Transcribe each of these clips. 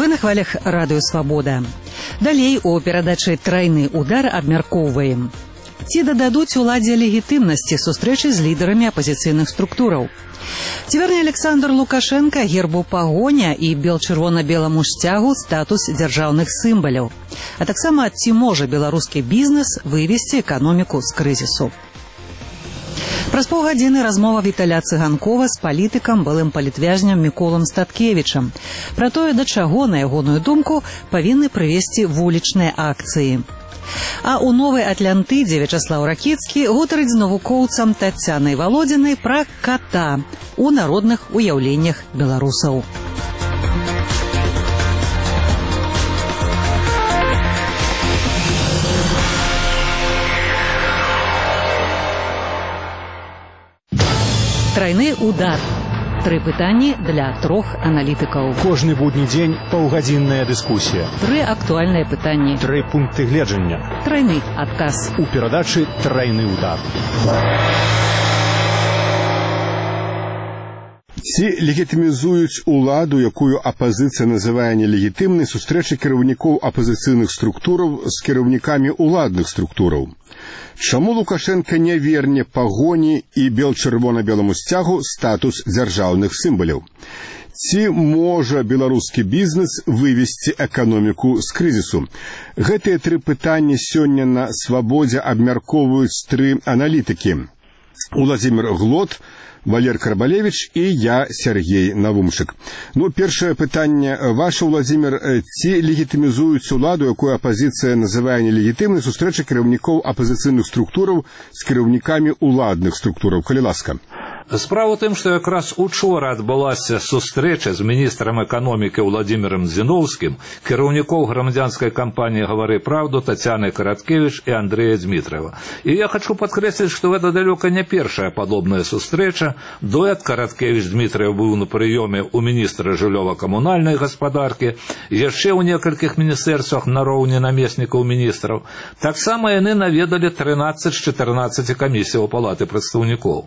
Вы на хвалях радыё «Свабода». Далей у перадачы «Трайны удар» абмяркоўваем. Ці дададуць уладзе легітымнасці сустрэчы з лідарамі апазіцыйных структураў? Ці верне Александр Лукашенко гербу пагоня і бел-чырвона-беламу сцягу статус дзяржаўных сімваляў? А таксама, ці можа беларускі бізнес вывесці эканоміку з крызісу? Праз паўгадзіны размова Віталя Цыганкова з палітыкам, былым палітвязням Міколам Статкевічам пра тое, да чаго, на ягоную думку, павінны прывесці вулічныя акцыі. А ў Новай Атлантыдзе Вячаслаў Ракіцкі гутарыць з навукоўцам Тацянай Валодзінай пра ката ў народных уяўленнях беларусаў. Трайны удар. 3 пытанні для 3 аналітыкаў. Кожны будні дзень паўгадзінная дыскусія. 3 актуальныя пытанні. 3 пункты гледжання. Трайны адказ. У перадачы «Трайны удар». Ці легітымізуюць уладу, якую апазіцыя называе нелегітымнай, сустрэчы кіраўнікоў апазіцыйных структураў з кіраўнікамі уладных структураў? Чаму Лукашенко не верне пагоні і бел-чырвона-беламу сцягу статус дзяржаўных сімваляў? Ці можа беларускі бізнес вывесці эканоміку з крызісу? Гэтыя 3 пытанні сёння на «Свабодзе» абмяркоўваюць 3 аналітыкі. Уладзімір Глот, Валер Карбалевич і я, Сергей Навумчык. Першае пытанне ваше, Уладзімір. Ці легітымізуюць уладу, якую апазіцыя называе нелегітымнай, сустрэчы кіраўнікоў апазіцыйных структураў з кіраўнікамі уладных структураў? Калі ласка. Справа ў тым, што якраз учора адбылася сустрэча з міністрам эканомікі Владимиром Зіновскім, кіраўнікоў грамадзянскай кампаніі «Гавары правду» Татьяны Караткевич і Андрея Дмитриева. І я хочу падкрэсліць, што гэта далёка не першая падобная сустрэча. Дуэт Караткевич-Дмитриев быў на прыёме ў міністра жыллёва-камунальнай гаспадаркі, яшчэ ў некалькіх міністэрствах нароўні намеснікаў міністраў. Таксама яны наведалі 13 з 14 камісіяў палаты прадстаўнікоў.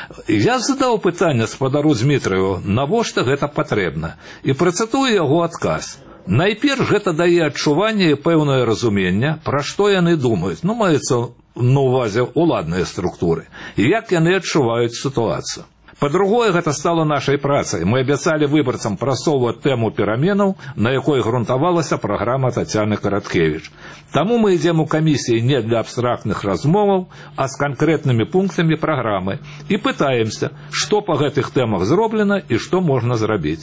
Я задаў пытанне спадару Дмітраеву, навошта гэта патрэбна, і працытую яго адказ. Найперш гэта дае адчуванне і пэўнае разуменне, пра што яны думаюць, маецца на ўвазе уладныя структуры, і як яны адчуваюць сітуацыю. Па-другое, гэта стала нашай працай. Мы абяцалі выбарцам прасоўваць тэму пераменаў, на якой грунтавалася праграма Тацяны Караткевич. Таму мы ідзем у камісіі не для абстрактных размоваў, а з канкрэтнымі пунктамі праграмы і пытаемся, што па гэтых тэмах зроблена і што можна зрабіць.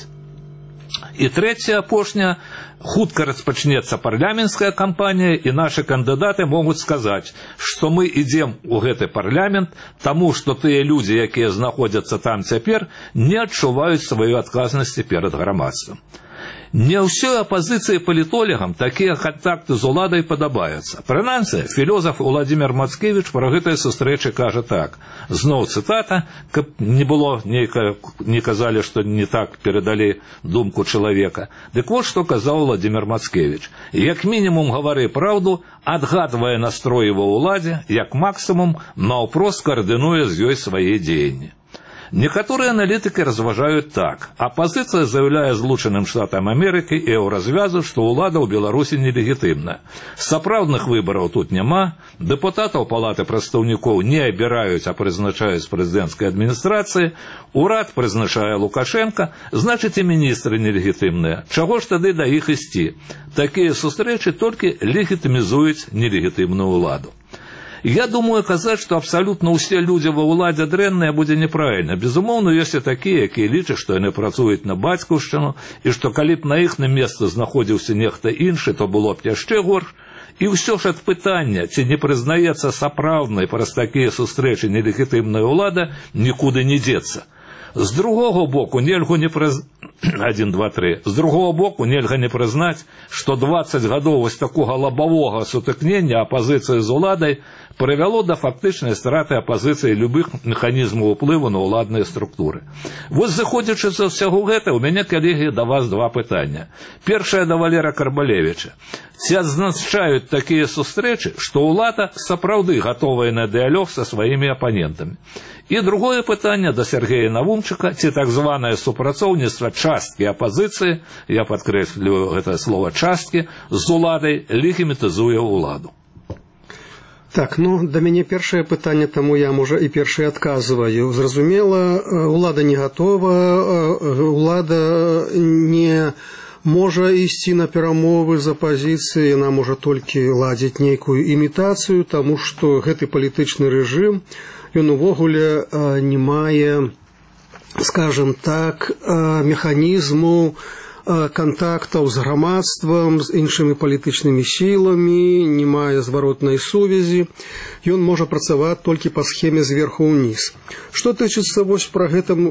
І трэцяе, апошняе, хутка распачнецца парламенцкая кампанія, і нашы кандыдаты могуць сказаць, што мы ідзем у гэты парламент, таму што тыя людзі, якія знаходзяцца там цяпер, не адчуваюць сваёй адказнасці перад грамадствам. Не ўсёй апазіцыі палітолагам такія кантакты з уладай падабаюцца. Прынамсі, філёзаф Уладзімір Мацкевіч пра гэтай сустрэчы кажа так. Зноў цытата, каб не было не казалі, што не так перадалі думку чалавека. Дык вот што казаў Уладзімір Мацкевіч. Як мінімум гавары праўду, адгадвае настроі ва ўладзе, як максімум наўпрост каардынуе з ёй свае дзеянні. Некаторыя аналітыкі разважаюць так. Апазіцыя заяўляе Злучаным Штатам Амерыкі і еўразвязу, што ўлада ў Беларусі нелегітымная. Сапраўдных выбараў тут няма, дэпутатаў палаты прадстаўнікоў не абіраюць, а прызначаюць прэзідэнцкай адміністрацыі, урад прызначае Лукашенка, значыць і міністры нелегітымныя. Чаго ж тады да іх ісці? Такія сустрэчы толькі легітымізуюць нелегітымную ўладу. Я думаю, казаць, што абсалютна ўсе людзі ва ўладзе дрэнныя будзе неправільна. Безумоўна, ёсць і такія, якія лічаць, што яны працуюць на бацькаўшчыну, і што калі б на іхным месцы знаходзіўся нехта іншы, то было б яшчэ горш. І ўсё ж ад пытання, ці не прызнаецца сапраўднай праз такія сустрэчы нелегітымная ўлада, нікуды не дзецца. З другого боку, нельга не З другого боку, нельга не прызнаць, што 20 гадоў вось такога лабавога сутыкнення апазіцыі з уладай прывяло да фактычнай страты апазіцыі любых механізмаў уплыву на ўладныя структуры. Вось заходзячы з усяго гэта, у мяне, калегі, да вас 2 пытання. Першае да Валера Карбалевича. Ці адзначаюць такія сустрэчы, што ўлада сапраўды гатовая на дыялог са сваімі апанентамі? І другое пытанне да Сергея Навумчыка, ці так званае супрацоўніцтва часткі апазіцыі, я падкрэслю гэта слова часткі, з уладай легітымізуе ўладу. Так, да мяне першае пытанне, таму я, можа, і першае адказваю. Зразумела, улада не гатова, улада не можа ісці на перамовы з апазіцыяй, яна можа толькі ладзіць нейкую імітацыю, таму што гэты палітычны рэжым, ён увогуле не мае, скажем так, механізму контактаў з грамадствам, з іншымі палітычнымі сіламі, не мае зваротнай сувязі, ён можа працаваць толькі па схеме зверху ўніз. Што тычыцца вось пра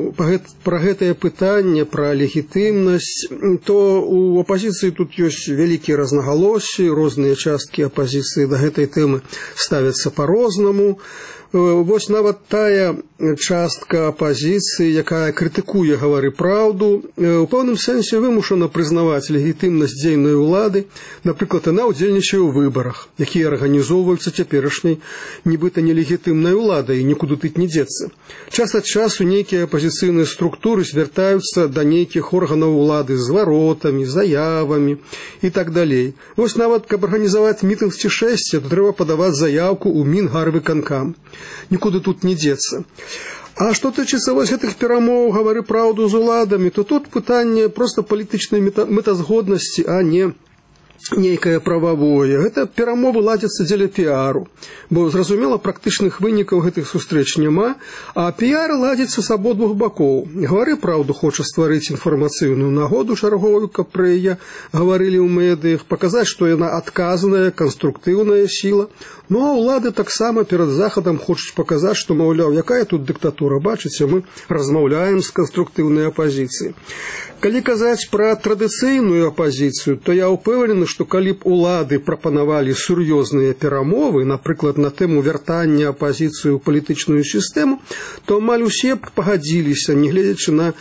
гэтае пытанне, пра легітымнасць, то у апазіцыі тут ёсць вялікія рознагалоссі, розныя часткі апазіцыі да гэтай тэмы ставяцца па-рознаму. Вось нават тая частка апазіцыі, якая крытыкуе «Гавары праўду», у пэўным сэнсе вымушана прызнаваць легітымнасць дзейнай улады. Напрыклад, яна ўдзельнічае ў выбарах, якія арганізоўваюцца цяперашняй нібыта нелегітымнай уладай, і нікуды тут не дзецца. Час ад часу нейкія апазіцыйныя структуры звяртаюцца да нейкіх органаў улады з зваротамі, заявамі і так далей. Вось нават, каб арганізаваць мітынг ці шэсце, то трэба падаваць заявку ў Мінгарвыканкам. Нікуды тут не дзецца. А што тычыцца вось гэтых перамоў «Гавары праўду» з уладамі, то тут пытанне проста палітычнай мэтазгоднасці, а не нейкае прававое. Гэта перамовы ладзяцца дзеля піару, бо, зразумела, практычных вынікаў гэтых сустрэч няма, а піар ладзіцца з абодвух бакоў. «Гавары праўду» хоча стварыць інфармацыйную нагоду чарговую, каб пра яе гаварылі ў медыях, паказаць, што яна адказная, канструктыўная сіла. Ну, а ўлады таксама перад захадам хочуць паказаць, што, маўляў, якая тут дыктатура, бачыце, мы размаўляем з канструктыўнай апазіцыяй. Калі казаць пра традыцыйную апазіцыю, то я ўпэўнены, што калі б улады прапанавалі сур'ёзныя перамовы, напрыклад, на тэму вяртання апазіцыі ў палітычную сістэму, то амаль усе б пагадзіліся, нягледзячы на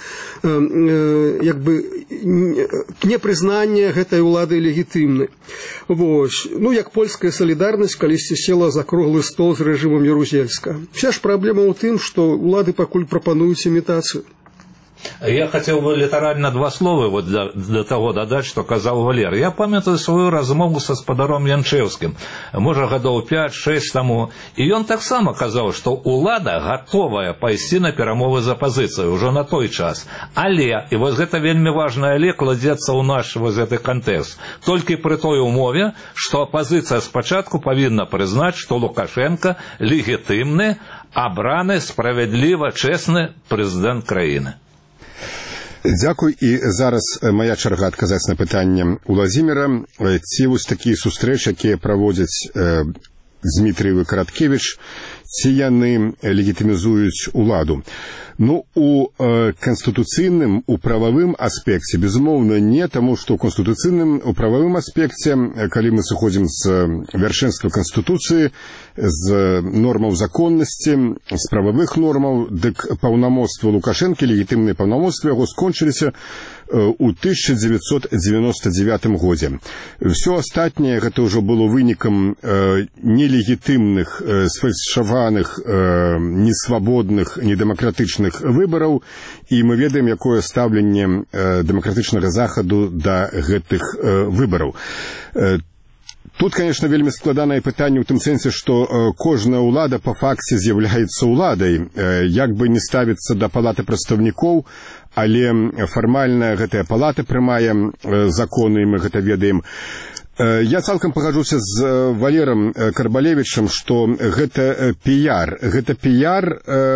непрызнанне гэтай улады легітымнай. Вось. Як польская салідарнасць калісьці села за круглы стол з рэжымам Ярузельска. Вся ж праблема ў тым, што улады пакуль прапануюць імітацыю. Я хотел бы літаральна два словы для того дадаць, што казаў Валер. Я памятаю сваю размову са спадаром Янчэўскім, можа, гадоў 5-6 таму, і ён таксама казаў, што ўлада гатовая пайсці на перамовы з апазіцыяй ужо на той час. Але, і вось гэта вельмі важна, але кладзецца ў наш вось гэты кантэкст, толькі пры той умове, што апазіцыя спачатку павінна прызнаць, што Лукашенко легітымны, абраны, справядліва, чэсны прэзідэнт краіны. Дзякуй, і зараз моя чарга адказаць на пытанне Уладзіміра. Ці вось такія сустрэчы, якія праводзяць Дмітрыев і Караткевіч, ці яны легітымізуюць уладу? У канстытуцыйным, у прававым аспекце, безумоўна, не, таму што ў канстытуцыйным, у прававым аспекце, калі мы сыходзім з вяршэнства Канстытуцыі, з нормаў законнасці, з прававых нормаў, дык паўнамоцтва Лукашэнкі, легітымныя паўнамоцтвы яго скончыліся ў 1999 годзе. Всё астатняе гэта ўжо было вынікам нелегітымных, сфальсіфікаваных, несвабодных, недэмакратычных выбараў, і мы ведаем, якое стаўленне дэмакратычнага захаду да гэтых выбараў. Тут, конечно, вельмі складанае пытанне ў тым сэнсе, што кожная ўлада па факце з'яўляецца ўладай, як бы не ставіцца да палаты прадстаўнікоў, але фармальна гэтая палата прымае законы, мы гэта ведаем. Я цалкам пагаджуся з Валерам Карбалевічам, што гэта піяр. Гэта піяр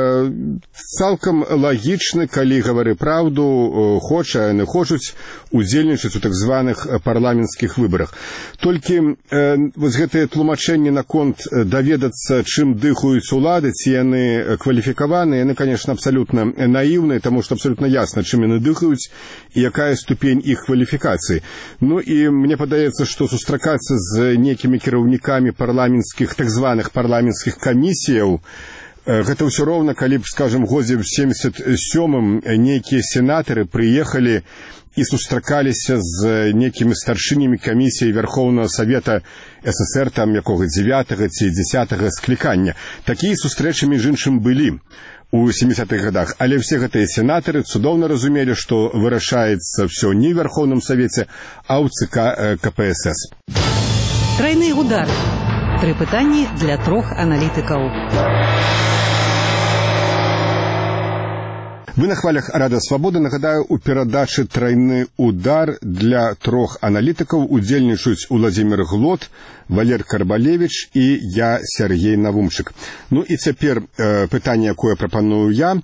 цалкам лагічны, калі «Гавары праўду» хоча, яны хочуць удзельнічаць у так званых парламенцкіх выбарах. Толькі вось гэтае тлумачэнне наконт даведацца, чым дыхаюць улады, ці яны кваліфікаваныя, яны, конечно, абсалютна наіўныя, таму што абсалютна ясна, чым яны дыхаюць і якая ступень іх кваліфікацыі. І мне падаецца, што сустракацца з некімі кіраўнікамі парламенцкіх, так званых парламенцкіх камісіяў, гэта ўсё роўна, калі б, скажем, годзе в 77-м нейкія сенатары прыехалі і сустракаліся з некімі старшынямі камісіяй Верховного Савета СССР, там якога 9-го ці 10-го склікання. Такія сустрэчы, між іншым, былі. у 70-х годах. Але все гэтыя сенатары цудоўна разумелі, што вырашаецца все не ў Верховным Савеце, а ў ЦК КПСС. Тройны удар. 3 пытанні для 3 аналітыкаў. Вы на хвалях Радыё Свабода. Нагадаю, у перадачы «Тройны удар» для 3 аналітыкаў удзельнічаюць Уладзімір Глот, Валер Карбалевіч і я, Сергей Навумчык. Ну і цяпер пытанне, якое прапаную я.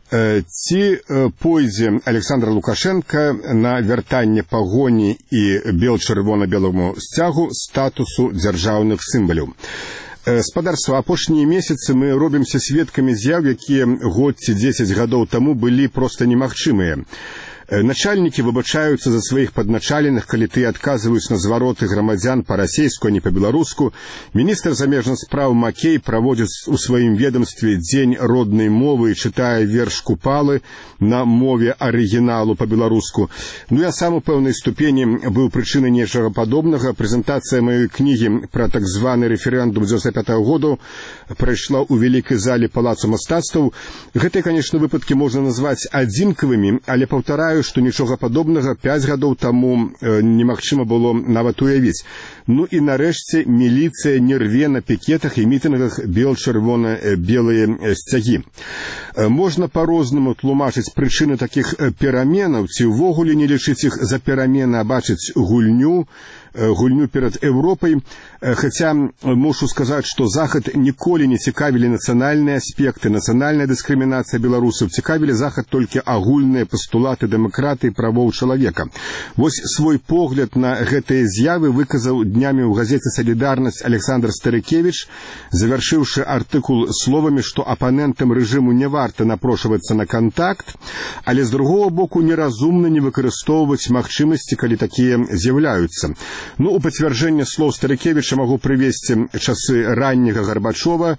Ці пойдзе Александр Лукашенко на вяртанне пагоні і бел-чырвона-беламу сцягу статусу дзяржаўных сімваляў? Спадарства, апошнія месяцы мы робімся сведкамі з'яў, якія год ці 10 гадоў таму былі проста немагчымыя. Начальнікі выбачаюцца за сваіх падначаленых, калі тыя адказваюць на звароты грамадзян па-расейску, а не па-беларуску. Міністр замежных спраў Макей праводзіць у сваім ведомстве дзень роднай мовы і чытае верш Купалы на мове арыгіналу па-беларуску. Ну, я сам у пэўнай ступені быў прычынай нечага падобнага. Прэзентацыя маёй кнігі пра так званы рэферэндум 95-го году прайшла ў вялікай зале Палацу мастацтваў. Гэтыя, канешне, выпадкі можна назваць адзінкавымі, але паўтараю, што нічога падобнага 5 гадоў таму немагчыма было нават уявіць. Ну і нарэшце міліцыя не рве на пікетах і мітынгах бел-чырвона-белыя сцягі. Можна па-рознаму тлумачыць прычыны такіх пераменаў, ці ўвогуле не лічыць іх за перамены, а бачыць гульню перад Еўропай. Хаця мушу сказаць, што Захад ніколі не цікавілі нацыянальныя аспекты, нацыянальная дыскрымінацыя беларусаў. Цікавілі Захад толькі агульныя пастулаты дэмакратыі і правоў чалавека. Вось свой погляд на гэтыя з'явы выказаў днямі ў газеце «Салідарнасць» Александр Старыкевіч, завяршыўшы артыкул словамі, што апанентам рэжыму не варта напрошвацца на кантакт, але з другого боку неразумна не выкарыстоўваць магчымасці, калі такія з'яўляюцца. Ну, у пацвярджэнне слоў Старыкевіча магу прывесці часы ранняга Гарбачова,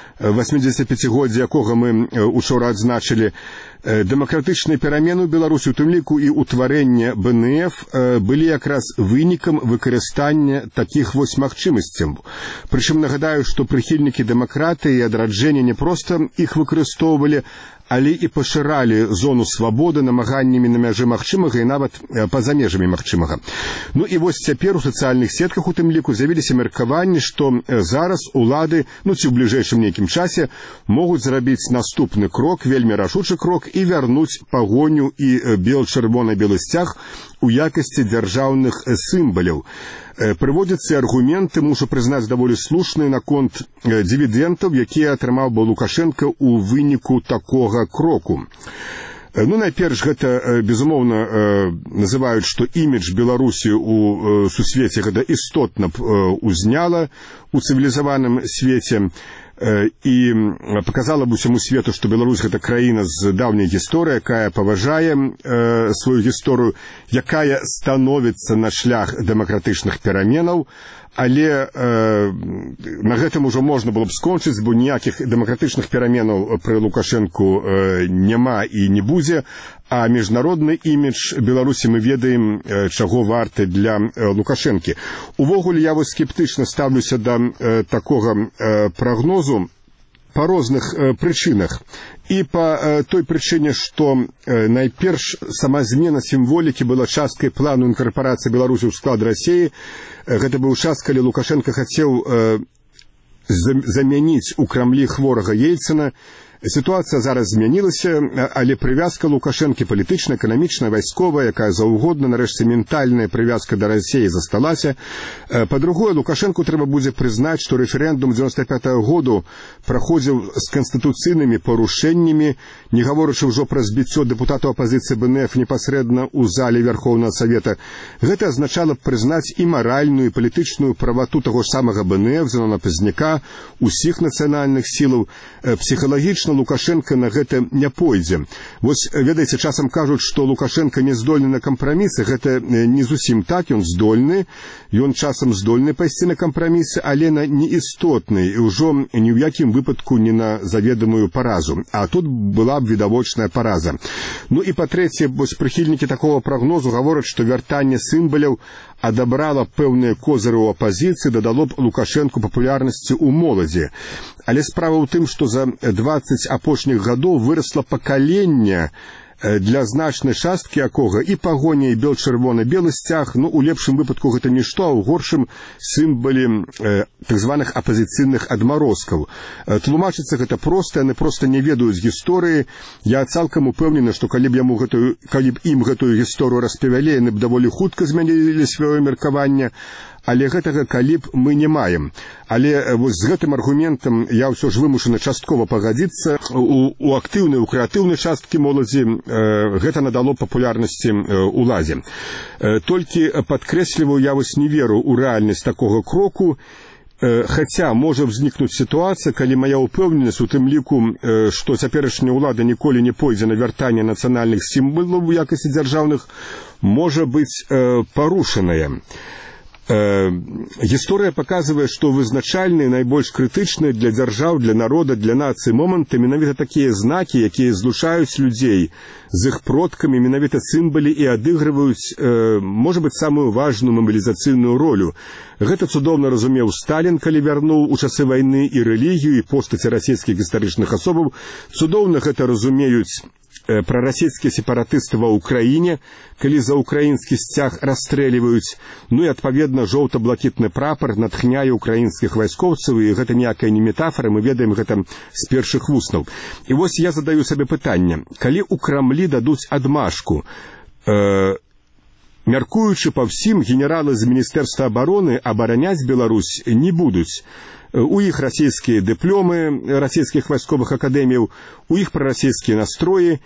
85-годдзе якога мы учора адзначылі. Дэмакратычныя перамены ў Беларусі, у тым ліку і ўтварэнне БНФ, былі якраз вынікам выкарыстання такіх вось магчымасцяў. Прычым нагадаю, што прыхільнікі дэмакратыі і адраджэння не проста іх выкарыстоўвалі, але і пашыралі зону свабоды намаганнямі на мяжы магчымага і нават па-за межамі магчымага. Ну і вось цяпер у сацыяльных сетках у тым ліку з'явіліся меркаванні, што зараз улады, ну ці ў бліжэйшым нейкім часе, могуць зрабіць наступны крок, вельмі рашучы крок, і вярнуць пагоню і бел-чырвона-белы сцяг у якасці дзяржаўных сімваляў. Прыводзяцца аргументы, мушу прызнаць, даволі слушныя наконт дывідэнтаў, якія атрымаў бы Лукашенко ў выніку такога кроку. Ну, найперш, гэта, безумоўна, называюць, што імідж Беларусі ў сусвеце гэта істотна узняла у цывілізаваным свеце і паказала б усяму свету, што Беларусь гэта краіна з даўняй гісторыяй, якая паважае сваю гісторыю, якая становіцца на шлях дэмакратычных пераменаў, але на гэтым ужо можна было б скончыць, бо ніякіх дэмакратычных пераменаў пры Лукашэнку няма і не будзе, а міжнародны імідж Беларусі мы ведаем, чаго варты для Лукашэнкі. Увогуле, я вось скептычна ставлюся да такога прагнозу па розных прычынах. І па той прычыне, што найперш сама змена сімволікі была часткай плану інкарпорацыі Беларусі ў склад Расіі. Гэта быў час, калі Лукашенко хацеў замяніць у Крамлі хворага Ельцына. Сітуацыя зараз змянілася, але прывязка Лукашэнкі палітычная, эканамічная, вайсковая, якая заўгодна, нарэшце ментальная прывязка да Расіі засталася. Па-другое, Лукашэнку трэба будзе прызнаць, што рэферэндум 95-го году праходзіў з канстытуцыйнымі парушэннямі, не гаворачы ўжо пра збіццё дэпутатаў апазіцыі БНФ непасрэдна ў зале Верховнага Савета. Гэта азначала прызнаць і маральную, і палітычную правату таго ж самага БНФ, Зенона Пазняка, усіх нацыянальных сілаў. Псіхалагічна Лукашенко на гэта не пойдзе. Вось, ведаеце, часам кажуць, што Лукашенко не здольны на кампрамісы. Гэта не зусім так, ён здольны. Ён часам здольны пайсці на кампрамісы, але на неістотны, і ўжо ні ў якім выпадку не на заведамую паразу. А тут была б відавочная параза. Ну і па-трэцяе, вось прыхільнікі такого прагнозу гавораць, што вяртанне сімваляў адабрала пэўныя козыры ў апазіцыі, дадало б Лукашэнку папулярнасці ў моладзі. Але справа ў тым, што за 20 апошніх гадоў вырасла пакаленне, для значнай часткі якога і пагоня, і бел-чырвона-белы сцяг, у лепшым выпадку гэта нішто, а ў горшым сімвалы так званых апазіцыйных адмарозкаў. Тлумачыцца гэта проста, яны проста не ведаюць гісторыі. Я цалкам упэўнены, што калі б ім гэтую гісторыю распавялі, яны б даволі хутка змянілі сваё меркаванне, але гэтага калі б мы не маем. Але вось з гэтым аргументам я ўсё ж вымушаны часткова пагадзіцца. У актыўнай, у крэатыўнай часткі моладзі гэта надало папулярнасці уладзе. Толькі падкрэсліваю, я вось не веру ў рэальнасць такога кроку, хаця можа ўзнікнуць сітуацыя, калі мая ўпэўненасць у тым ліку, што цяперашняя ўлада ніколі не пойдзе на вяртанне нацыянальных сімвалаў у якасці дзяржаўных, можа быць парушаная. Гісторыя паказвае, што вызначальныя, найбольш крытычныя для дзяржаў, для народа, для нацыі моманты менавіта такія знакі, якія злучаюць людзей з іх продкамі, менавіта сімвалы і адыгрываюць, можа быць, самую важную мабілізацыйную ролю. Гэта цудоўна разумеў Сталін, калі вярнуў у часы вайны і рэлігію, і постаці расійскіх гістарычных асобаў. Цудоўна гэта разумеюць прарасійскія сепаратысты ва ўкраіне, калі за ўкраінскі сцяг расстрэліваюць, і адпаведна жоўта-блакітны прапар натхняе ўкраінскіх вайскоўцаў, і гэта ніякая не метафора, мы ведаем гэта з першых вуснаў. І вось я задаю сабе пытанне, калі ў Крамлі дадуць адмашку, мяркуючы па ўсім, генералы з Міністэрства абароны абараняць Беларусь не будуць. У іх расійскія дыпломы расійскіх вайсковых акадэміяў, у іх прарасійскія настроі.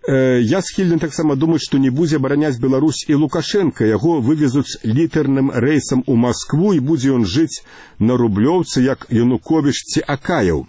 Я схільны таксама думаць, што не будзе абараняць Беларусь і Лукашенка. Яго вывезуць літарным рэйсам у Маскву, і будзе ён жыць на Рублёўцы, як Януковіч ці Акаеў.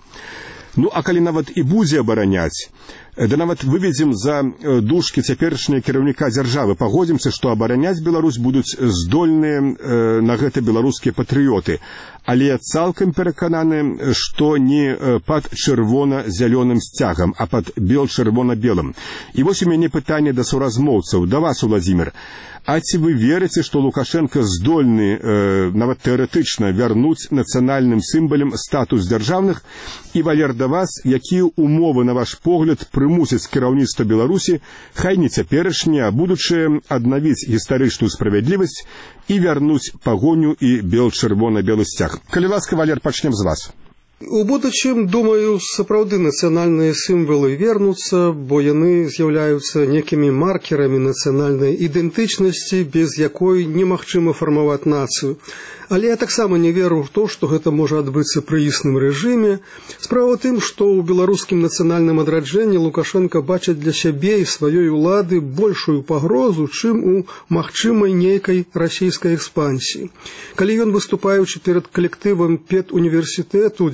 А калі нават і будзе абараняць, да нават выведзем за дужкі цяперашняга кіраўніка дзяржавы, пагодзімся, што абараняць Беларусь будуць здольныя на гэта беларускія патрыёты. Але я цалкам перакананы, што не пад чырвона-зялёным сцягам, а пад бел-чырвона-белым. І вось у мяне пытанне да суразмоўцаў, да вас, Уладзімір. А ці вы верыце, што Лукашенка здольны, нават тэарэтычна, вярнуць нацыянальным сімвалам статус дзяржаўных? І, Валер, да вас, якія умовы, на ваш погляд, прымусяць кіраўніцтва Беларусі, хай не цяперашняе, а будучае, аднавіць гістарычную справядлівасць і вярнуць пагоню і бел-чырвона-белы сцяг? Калі ласка, Валер, пачнем з вас. У будучым, думаю, сапраўды нацыянальныя сімвалы вернуцца, бо яны з'яўляюцца некімі маркерамі нацыянальнай ідэнтычнасці, без якой немагчыма фармаваць нацыю. Але я таксама не веру ў то, што гэта можа адбыцца пры існым рэжыме. Справа ў тым, што ў беларускім нацыянальным адраджэнні Лукашенка бачыць для сябе і сваёй улады большую пагрозу, чым у магчымай нейкай расійскай экспансіі. Калі ён, выступаючы перад калектывам педуніверсітэту ў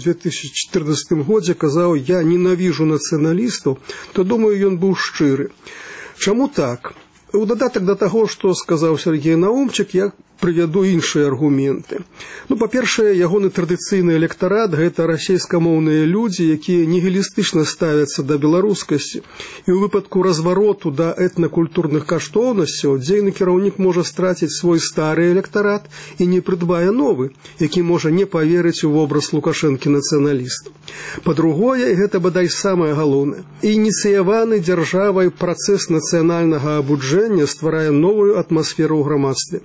2014 годзе, казаў «Я ненавіжу нацыяналістаў», то, думаю, ён быў шчыры. Чаму так? У дадатак да таго, што сказаў Сергей Наумчык, я прывяду іншыя аргументы. Па-першае, ягоны традыцыйны электарат – гэта расейскамоўныя людзі, якія нігілістычна ставяцца да беларускасці. І ў выпадку развароту да этнакультурных каштоўнасцяў дзейны кіраўнік можа страціць свой стары электарат і не прыдбае новы, які можа не паверыць у вобраз Лукашэнкі-нацыяналіста. Па-другое, гэта бадай самае галоўнае. Ініцыяваны дзяржавай працэс нацыянальнага абуджэння стварае новую атмасферу ў грамадстве.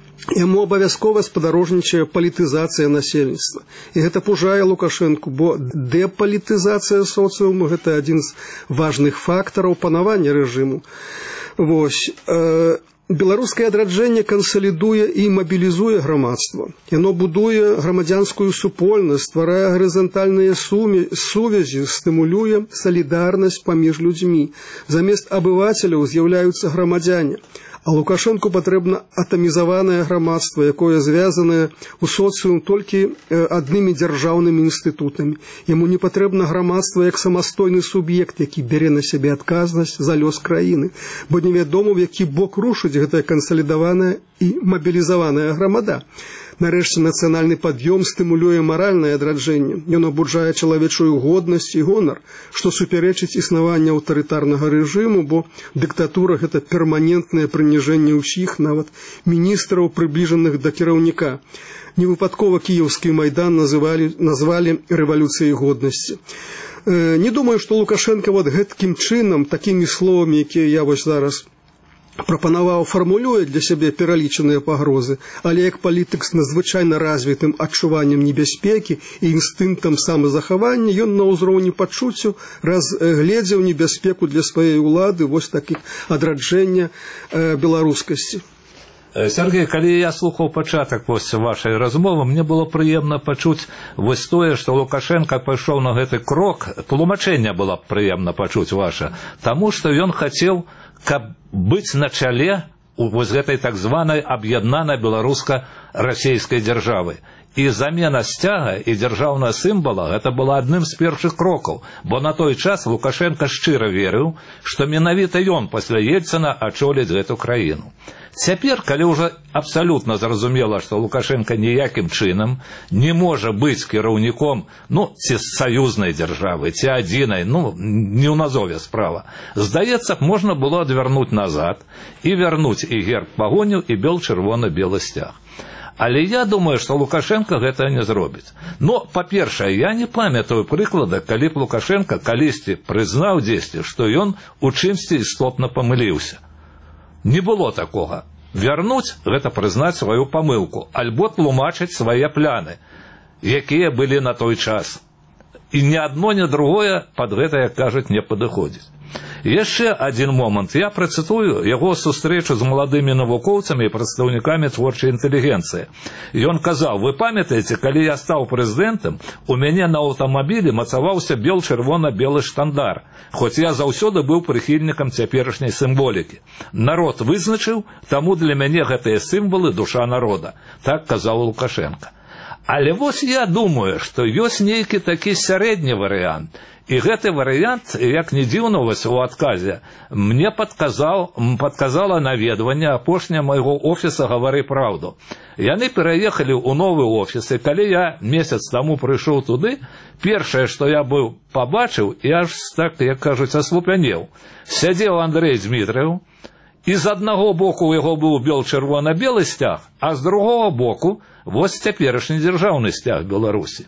Яму абавязкова спадарожнічае палітызацыя насельніцтва. І гэта пужае Лукашэнку, бо дэпалітызацыя соцыуму – гэта адзін з важных фактараў панавання рэжыму. Беларускае адраджэнне кансалідуе і мабілізуе грамадства. Яно будуе грамадзянскую супольнасць, стварае гарызантальныя сувязі, стымулюе салідарнасць паміж людзьмі. Замест абывацеляў з'яўляюцца грамадзяне. А Лукашэнку патрэбна атамізаванае грамадства, якое звязанае ў соцыум толькі аднымі дзяржаўнымі інстытутамі. Яму не патрэбна грамадства як самастойны суб'ект, які бярэ на сябе адказнасць за лёс краіны, бо невядома, в які бок рушыць гэтая кансалідаваная і мабілізаваная грамада. Нарэшце, нацыянальны пад'ём стымулюе маральнае адраджэнне. Ён абуджае чалавечую годнасць і гонар, што супярэчыць існаванню аўтарытарнага рэжыму, бо дыктатура – гэта перманентнае прыніжэнне ўсіх, нават міністраў, прыбліжаных да кіраўніка. Невыпадкова кіеўскі майдан назвалі рэвалюцыяй годнасці. Не думаю, што Лукашенко вот гэткім чынам, такімі словамі, якія я вось зараз прапанаваў, фармулюе для сябе пералічаныя пагрозы, але як палітык з надзвычайна развітым адчуваннем небяспекі і інстынктам самазахавання, ён на ўзроўні пачуццю разгледзеў небяспеку для сваёй улады, вось такіх адраджэння беларускасці. Сергей, калі я слухаў пачатак вашай размовы, мне было прыемна пачуць вось тое, што Лукашенко пайшоў на гэты крок, тлумачэнне было прыемна пачуць ваше, таму што ён хацеў, каб быць на чале вось гэтай так званай аб'яднанай беларуска-расейскай дзяржавы. І замена сцяга і дзяржаўнага сімвала гэта была адным з першых крокаў, бо на той час Лукашенко шчыра верыў, што менавіта ён пасля Ельцына ачоліць гэту краіну. Цяпер, калі ўжо абсалютна зразумела, што Лукашенко ніякім чынам не можа быць кіраўніком, ці саюзнай дзяржавы, ці адзінай, не ў назове справа, здаецца, можна было адвярнуць назад і вярнуць і герб пагоню, і бел-чырвона-белы сцяг. Але я думаю, што Лукашенко гэта не зробіць. Па-першае, я не памятаю прыклада, калі б Лукашенко калісьці прызнаў дзесьці, што ён у чымсьці істотна памыліўся. Не было такога. Вярнуць – гэта прызнаць сваю памылку, альбо тлумачыць свае пляны, якія былі на той час. І ні адно, ні другое пад гэта, як кажуць, не падыходзіць. Яшчэ адзін момант. Я працытую яго сустрэчу з маладымі навукоўцамі і прадстаўнікамі творчай інтэлігенцыі. Ён казаў, вы памятаеце, калі я стаў прэзідэнтам, у мяне на аўтамабілі мацаваўся бел-чырвона-белы штандар, хоць я заўсёды быў прыхільнікам цяперашняй сімволікі. Народ вызначыў, таму для мяне гэтыя сімвалы душа народа. Так казаў Лукашенко. Але вось я думаю, што ёсць нейкі такі сярэдні варыянт. І гэты варыянт, як не дзіўна у адказе, мне падказала наведванне апошняе майго офіса «Гавары праўду». Яны пераехалі ў новы офіс, і калі я месяц таму прыйшоў туды, першае, што я быў пабачыў, і аж так, як кажуць, аслупянеў. Сядзеў Андрэй Дзмітрыў, і з аднаго боку ў яго быў бел-чырвона-белы сцяг, а з другого боку вось цяперашні дзяржаўны сцяг Беларусі.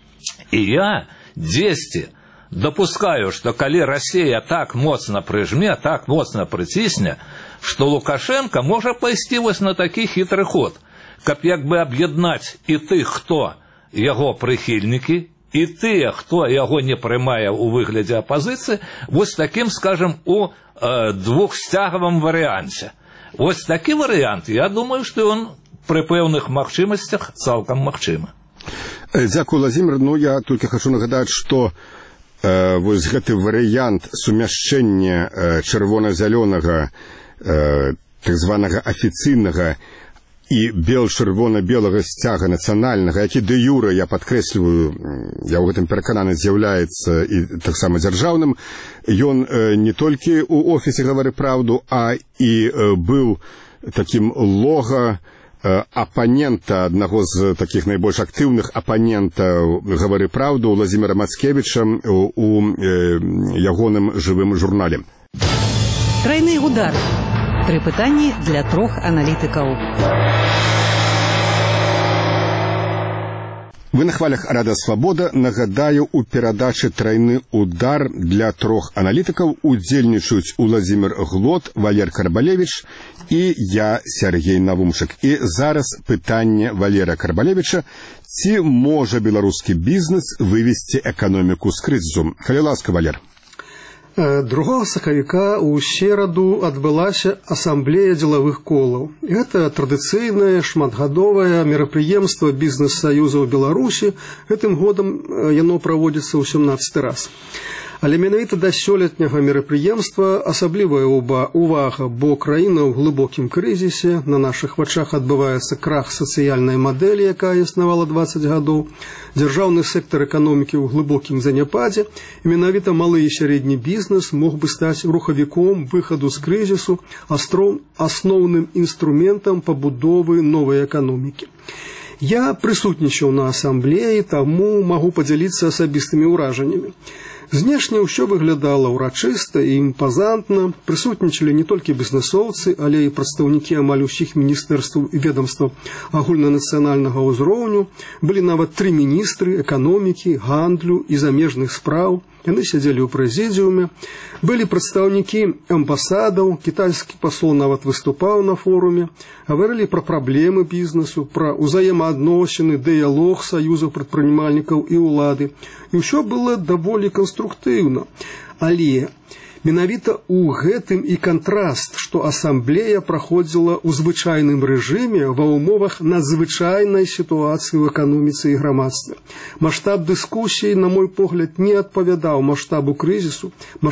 І я дзесьці допускаю, што калі Расія так моцна прыжме, так моцна прыцісне, што Лукашенко можа пайсці вось на такі хітры ход, каб як бы аб'яднаць і тых, хто яго прыхільнікі, і тыя, хто яго не прымае ў выглядзе апазіцыі, вось такім, скажам, у двухсцягавым варыянце. Вось такі варыянт, я думаю, што ён пры пэўных магчымасцях цалкам магчымы. Дзякую, Владзімір. Я толькі хачу нагадаць, што вось гэты варыянт сумяшчэння чырвона-зялёнага, так званага афіцыйнага і бел-чырвона-белага сцяга нацыянальнага, які дэ юрэ, я падкрэсліваю, я ў гэтым перакананы, з'яўляецца і таксама дзяржаўным, ён не толькі ў офісе «Гавары праўду», а і быў такім лога апанента, аднаго з такіх найбольш актыўных апанентаў «Гавары праўду» Владзіміра Мацкевіча у ягоным жывым журнале. Трайны удар. 3 пытанні для 3 аналітыкаў. Вы на хвалях Рада Свабода. Нагадаю, у перадачы «Трайны удар» для 3 аналітыкаў удзельнічаюць Владзімір Глот, Валер Карбалевіч і я, Сергей Навумчык. І зараз пытанне Валера Карбалевіча: ці можа беларускі бізнес вывесці эканоміку з крызісу? Калі ласка, Валер. 2 сакавіка ў сераду адбылася асамблея дзелавых колаў. Гэта традыцыйнае шматгадовае мерапрыемства бізнес-саюзаў Беларусі. Гэтым годам яно праводзіцца ў 17 раз. Але менавіта да сёлетняга мерапрыемства асаблівая увага, бо краіна ў глыбокім крызісе, на нашых вачах адбываецца крах сацыяльнай мадэлі, якая існавала 20 гадоў, дзяржаўны сектар эканомікі ў глыбокім заняпадзе, і менавіта малы і сярэдні бізнес мог бы стаць рухавіком выхаду з крызісу, асноўным інструментам пабудовы новай эканомікі. Я прысутнічаў на асамблеі, таму магу падзяліцца асабістымі ўражаннямі. Знешне ўсё выглядала ўрачыста і імпазантна. Прысутнічалі не толькі бізнесоўцы, але і прадстаўнікі амаль усіх міністэрстваў і ведомстваў агульнанацыянальнага ўзроўню. Былі нават 3 міністры эканомікі, гандлю і замежных спраў. Яны сядзелі ў прэзідыуме. Былі прадстаўнікі амбасадаў, кітайскі пасол нават выступаў на форуме. Гаварылі пра праблемы бізнесу, пра ўзаемаадносіны, дыялог саюзаў прадпрымальнікаў і ўлады. І ўсё было даволі канструктыўна. Але менавіта ў гэтым і кантраст, што асамблея праходзіла ў звычайным рэжыме ва ўмовах надзвычайнай сітуацыі ў эканоміцы і грамадстве. Маштаб дыскусіі, на мой погляд, не адпавядаў маштабу крызісу,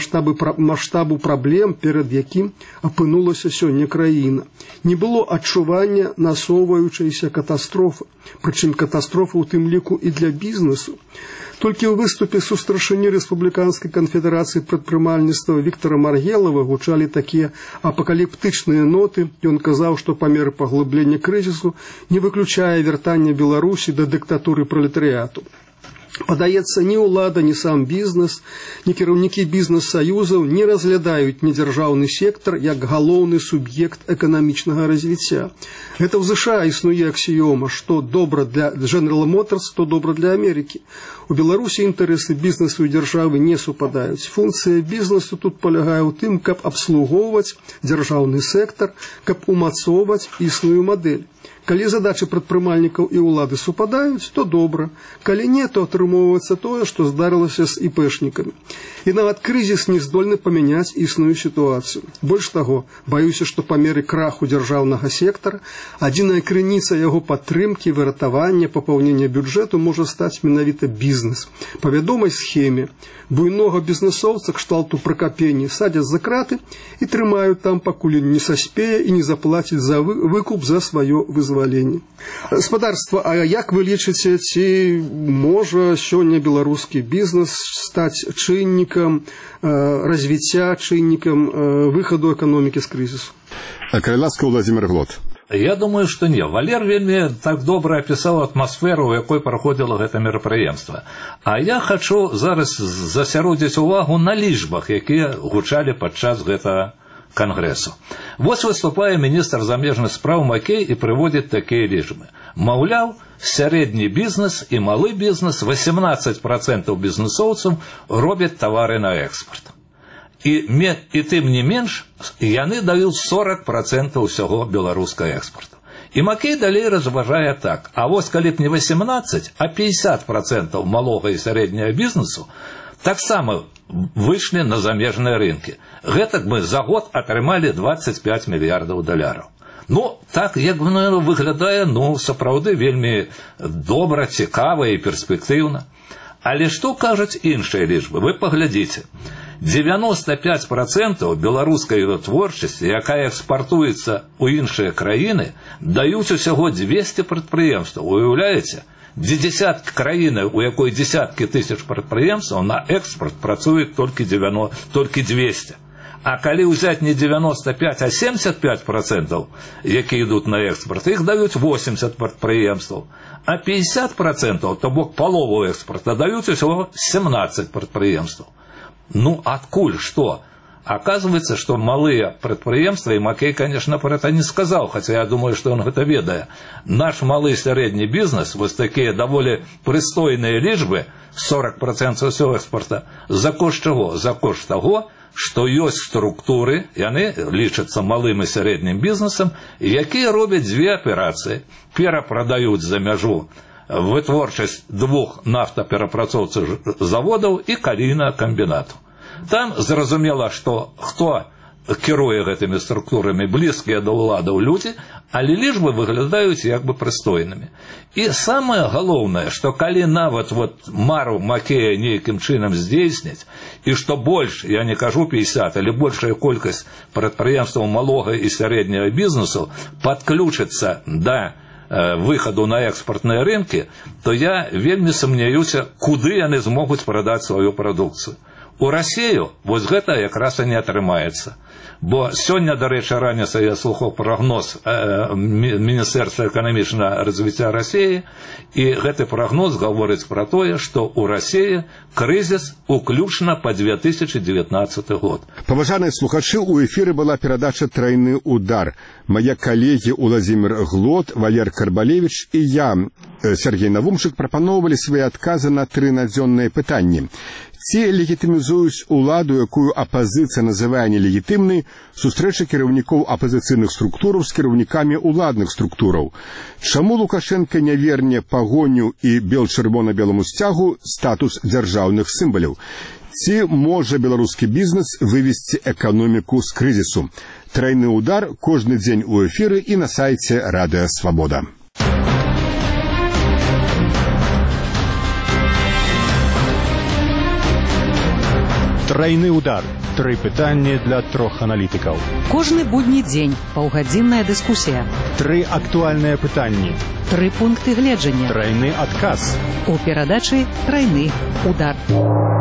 маштабу праблем, перад якім апынулася сёння краіна. Не было адчування насоўваючайся катастрофы, прычым катастрофы ў тым ліку і для бізнесу. Толькі ў выступе сустрашыні Рэспубліканскай канфедэрацыі прадпрымальніцтва Віктара Маргелава гучалі такія апакаліптычныя ноты. Ён казаў, што па меры паглыблення крызісу не выключае вяртання Беларусі да дыктатуры пралетарыяту. Падаецца, ні ўлада, ні сам бізнес, ні кіраўнікі бізнес-саюзаў не разглядаюць недзяржаўны сектар як галоўны суб'ект эканамічнага развіцця. Гэта ў ЗША існуе аксіёма, што добра для General Motors, то добра для Амерыкі. У Беларусі інтарэсы бізнесу і дзяржавы не супадаюць. Функцыя бізнесу тут палягае ў тым, каб абслугоўваць дзяржаўны сектар, каб умацоўваць існую мадэль. Калі задачы прадпрымальнікаў і ўлады супадаюць, то добра. Калі не, то атрымоўваецца тое, што здарылася з іпэшнікамі. І нават крызіс не здольны памяняць існую сітуацыю. Больш таго, баюся, што па меры краху дзяржаўнага сектара адзіная крыніца яго падтрымкі, выратавання, папаўнення бюджэту можа стаць менавіта бізнес. Па вядомай схеме буйнога бізнесоўца кшталту Пракапені садзяць за краты і трымаюць там, пакуль не саспее і не заплаціць за выкуп за сваё вызваленне. Гаспадарства, а як вы лічыце, ці можа сёння беларускі бізнес стаць чыннікам развіцця, чыннікам выхаду эканомікі з крызісу? Калі-ласка, Владимир Глот. Я думаю, што не. Валер вельмі так добра апісаў атмасферу, у якой праходзіла гэта мерапрыемства. А я хачу зараз засяродзіць увагу на лічбах, якія гучалі падчас гэтага кангрэсу. Вось выступае міністр замежных спраў Макей і прыводзіць такія лічбы. Маўляў, сярэдні бізнес і малы бізнес, 18% бізнесоўцаў робяць тавары на экспорт. І тым не менш, яны даюць 40% ўсяго беларускага экспорту. І Макей далей разважае так. А вось калі б не 18, а 50% малога і сярэдняга бізнесу таксама выйшлі на замежныя рынкі. Гэтак мы за год атрымалі 25 мільярдаў даляраў. Ну, так, як выглядае, сапраўды вельмі добра, цікава і перспектыўна. Але што кажуць іншыя лічбы? Вы паглядзіце. 95% беларускай вытворчасці, якая экспартуецца ў іншыя краіны, даюць усяго 200 прадпрыемстваў. Уяўляеце? Дзесяткі краіны, у якой дзесяткі тысяч прадпрыемстваў, на экспорт працуюць толькі 200. А калі ўзяць не 95, а 75%, якія ідуць на экспорт, іх даюць 80 прадпрыемстваў. А 50%, то бок палову экспорта, даюць усяго 17 прадпрыемстваў. Адкуль, што? Оказывается, что малые прадпрыемствы, и Макей, конечно, про это не сказал, хотя я думаю, что он это ведае. Наш малы и средний бизнес, вот такие довольно пристойные лічбы, 40% всего экспорта, за кошт чего? За кошт того, што ёсць структуры, яны лічацца малым і сярэднім бізнесам, якія робяць две аперацыі. Перапрадаюць за мяжу вытворчасць 2 нафтаперапрацоўчых заводаў і калійнага камбінату. Там зразумела, што хто кіруе гэтымі структурамі, блізкія да ўладаў людзі, але лічбы выглядаюць як бы прыстойнымі. І самае галоўнае, што калі нават мару Макея нейкім чынам здзейсніць, і што больш, я не кажу 50, але большая колькасць прадпрыемстваў малога і сярэдняга бізнесу падключыцца да выхаду на экспортныя рынкі, то я вельмі сумняюся, куды яны змогуць прадаць сваю прадукцыю. У Расію вось гэта якраз і не атрымаецца. Бо сёння, дарэчы, раніцай я слухаў прагноз Міністэрства эканамічнага развіцця Расіі, і гэты прагноз гаворыць пра тое, што ў Расіі крызіс уключна па 2019 год. Паважаныя слухачы, у эфіры была перадача «Трайны удар». Мае калегі Уладзімір Глот, Валер Карбалевіч і я, Сергей Навумчык, прапаноўвалі свае адказы на 3 надзённыя пытанні. Ці легітымізуюць уладу, якую апазіцыя называе нелегітымнай, сустрэчы кіраўнікоў апазіцыйных структураў з кіраўнікамі уладных структураў? Чаму Лукашенка не верне пагоню і бел-чырвона-беламу сцягу статус дзяржаўных сімваляў? Ці можа беларускі бізнес вывесці эканоміку з крызісу? Трайны удар кожны дзень у эфіры і на сайце Радыё Свабода. Трайны удар. 3 пытанні для 3 аналітыкаў. Кожны будні дзень паўгадзінная дыскусія. 3 актуальныя пытанні. 3 пункты гледжання. Трайны адказ. У перадачы «Трайны удар».